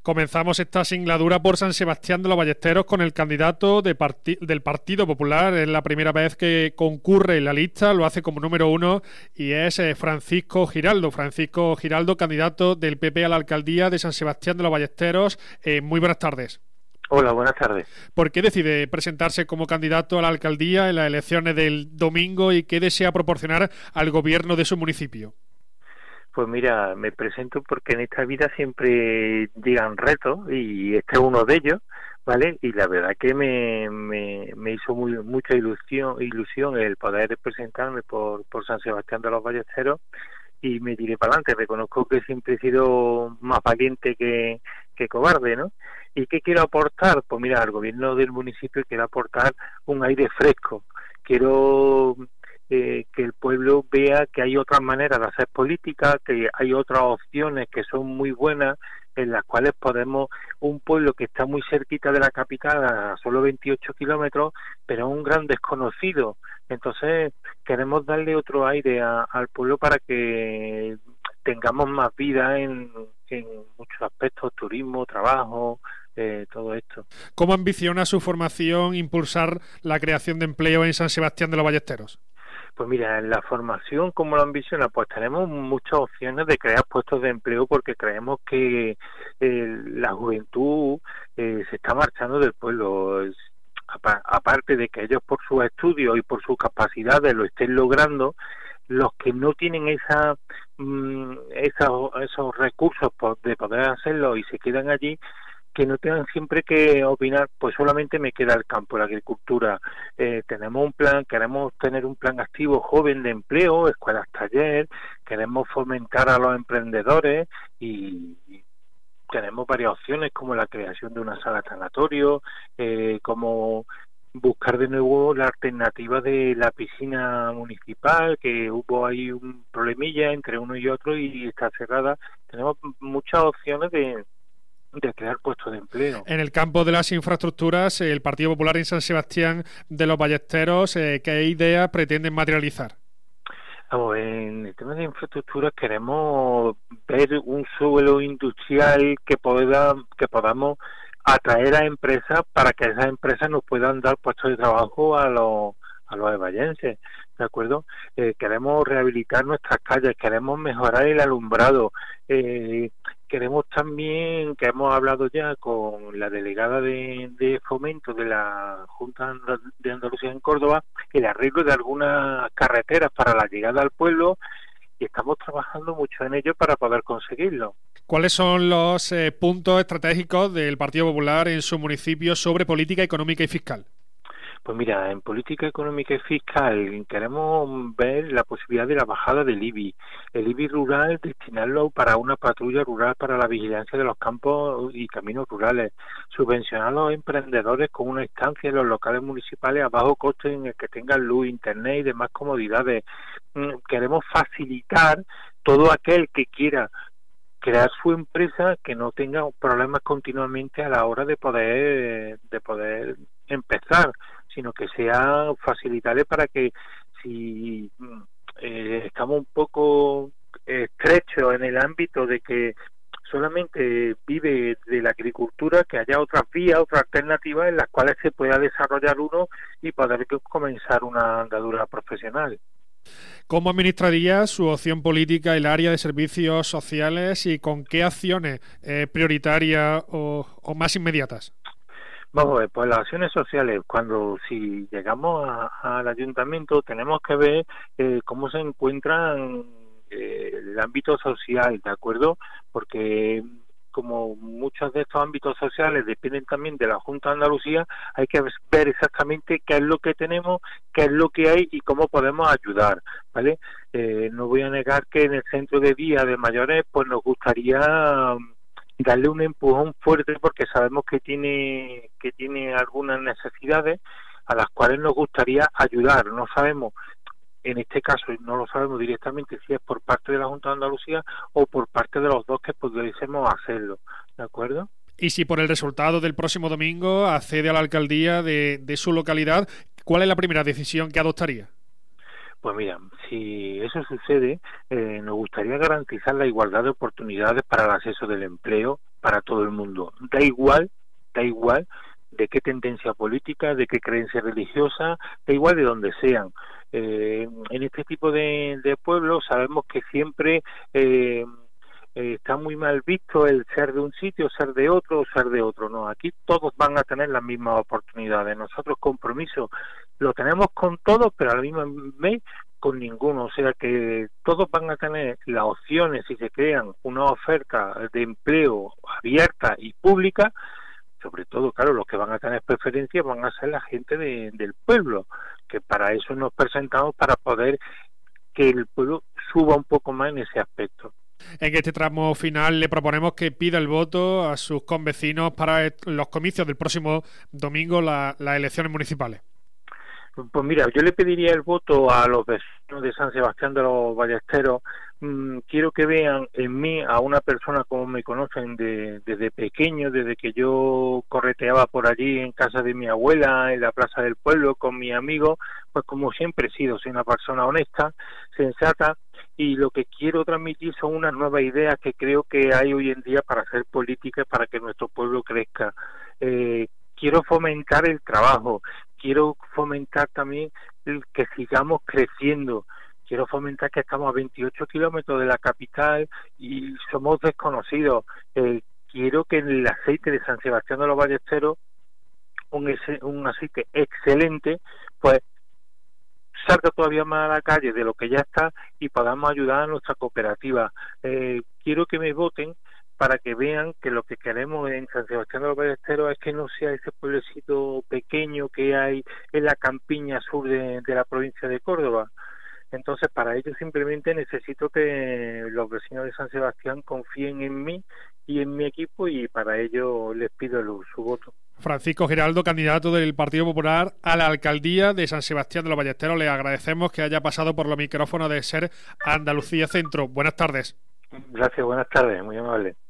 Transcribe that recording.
Comenzamos esta singladura por San Sebastián de los Ballesteros con el candidato del Partido Popular. Es la primera vez que concurre en la lista, lo hace como número 1 y es Francisco Giraldo. Francisco Giraldo, candidato del PP a la alcaldía de San Sebastián de los Ballesteros. Muy buenas tardes. Hola, buenas tardes. ¿Por qué decide presentarse como candidato a la alcaldía en las elecciones del domingo y qué desea proporcionar al gobierno de su municipio? Pues mira, me presento porque en esta vida siempre llegan retos y este es uno de ellos, ¿vale? Y la verdad que me hizo mucha ilusión el poder presentarme por San Sebastián de los Ballesteros y me tiré para adelante. Reconozco que siempre he sido más valiente que cobarde, ¿no? ¿Y qué quiero aportar? Pues mira, al gobierno del municipio quiero aportar un aire fresco. Quiero que el pueblo vea que hay otras maneras de hacer política, que hay otras opciones que son muy buenas, en las cuales podemos, un pueblo que está muy cerquita de la capital, a solo 28 kilómetros, pero es un gran desconocido. Entonces queremos darle otro aire al pueblo para que tengamos más vida en muchos aspectos, turismo, trabajo, todo esto. ¿Cómo ambiciona su formación impulsar la creación de empleo en San Sebastián de los Ballesteros? Pues mira, en la formación, ¿cómo lo ambiciona? Pues tenemos muchas opciones de crear puestos de empleo porque creemos que la juventud se está marchando del pueblo. Aparte de que ellos por sus estudios y por sus capacidades lo estén logrando, los que no tienen esos recursos de poder hacerlo y se quedan allí, que no tengan siempre que opinar, pues solamente me queda el campo, la agricultura. Tenemos un plan, queremos tener un plan activo joven de empleo, escuelas taller, queremos fomentar a los emprendedores y tenemos varias opciones como la creación de una sala tanatorio, como buscar de nuevo la alternativa de la piscina municipal, que hubo ahí un problemilla entre uno y otro y está cerrada. Tenemos muchas opciones de crear puestos de empleo. En el campo de las infraestructuras, el Partido Popular en San Sebastián de los Ballesteros, ¿qué ideas pretenden materializar? Vamos, en el tema de infraestructuras queremos ver un suelo industrial que podamos atraer a empresas para que esas empresas nos puedan dar puestos de trabajo a los evallenses, ¿de acuerdo? Queremos rehabilitar nuestras calles, queremos mejorar el alumbrado, queremos también, que hemos hablado ya con la delegada de fomento de la Junta de Andalucía en Córdoba, el arreglo de algunas carreteras para la llegada al pueblo y estamos trabajando mucho en ello para poder conseguirlo. ¿Cuáles son los puntos estratégicos del Partido Popular en su municipio sobre política económica y fiscal? Pues mira, en política económica y fiscal queremos ver la posibilidad de la bajada del IBI. El IBI rural, destinarlo para una patrulla rural para la vigilancia de los campos y caminos rurales. Subvencionar a los emprendedores con una estancia en los locales municipales a bajo coste en el que tengan luz, internet y demás comodidades. Queremos facilitar todo aquel que quiera crear su empresa, que no tenga problemas continuamente a la hora de poder empezar, sino que sea facilitable para que si estamos un poco estrechos en el ámbito de que solamente vive de la agricultura, que haya otras vías, otras alternativas en las cuales se pueda desarrollar uno y poder comenzar una andadura profesional. ¿Cómo administraría su opción política el área de servicios sociales y con qué acciones prioritarias o más inmediatas? Vamos a ver, pues las acciones sociales, si llegamos al ayuntamiento, tenemos que ver cómo se encuentran el ámbito social, ¿de acuerdo? Porque como muchos de estos ámbitos sociales dependen también de la Junta de Andalucía, hay que ver exactamente qué es lo que tenemos, qué es lo que hay y cómo podemos ayudar, ¿vale? No voy a negar que en el centro de día de mayores pues nos gustaría darle un empujón fuerte porque sabemos que tiene algunas necesidades a las cuales nos gustaría ayudar. No sabemos, en este caso no lo sabemos directamente si es por parte de la Junta de Andalucía o por parte de los dos que pudiésemos hacerlo, ¿de acuerdo? Y si por el resultado del próximo domingo accede a la alcaldía de su localidad, ¿cuál es la primera decisión que adoptaría? Pues mira, si eso sucede, nos gustaría garantizar la igualdad de oportunidades para el acceso del empleo para todo el mundo. Da igual de qué tendencia política, de qué creencia religiosa, da igual de donde sean. En este tipo de pueblos sabemos que siempre está muy mal visto el ser de un sitio, ser de otro o ser de otro. No, aquí todos van a tener las mismas oportunidades. Nosotros compromiso lo tenemos con todos, pero a la misma vez con ninguno. O sea que todos van a tener las opciones, si se crean una oferta de empleo abierta y pública. Sobre todo, claro, los que van a tener preferencia van a ser la gente del pueblo, que para eso nos presentamos, para poder que el pueblo suba un poco más en ese aspecto. En este tramo final le proponemos que pida el voto a sus convecinos para los comicios del próximo domingo, las elecciones municipales. Pues mira, yo le pediría el voto a los vecinos de San Sebastián de los Ballesteros. Quiero que vean en mí a una persona como me conocen desde pequeño, desde que yo correteaba por allí en casa de mi abuela, en la plaza del pueblo, con mis amigos, pues como siempre he sido, soy una persona honesta, sensata, y lo que quiero transmitir son unas nuevas ideas que creo que hay hoy en día para hacer política, para que nuestro pueblo crezca. Quiero fomentar el trabajo, quiero fomentar también el que sigamos creciendo, quiero fomentar que estamos a 28 kilómetros de la capital y somos desconocidos. Quiero que el aceite de San Sebastián de los Ballesteros, un aceite excelente, pues salga todavía más a la calle de lo que ya está y podamos ayudar a nuestra cooperativa. Quiero que me voten para que vean que lo que queremos en San Sebastián de los Ballesteros es que no sea ese pueblecito pequeño que hay en la campiña sur de la provincia de Córdoba. Entonces, para ello simplemente necesito que los vecinos de San Sebastián confíen en mí y en mi equipo, y para ello les pido su voto. Francisco Giraldo, candidato del Partido Popular a la alcaldía de San Sebastián de los Ballesteros, le agradecemos que haya pasado por los micrófonos de SER Andalucía Centro. Buenas tardes. Gracias, buenas tardes, muy amable.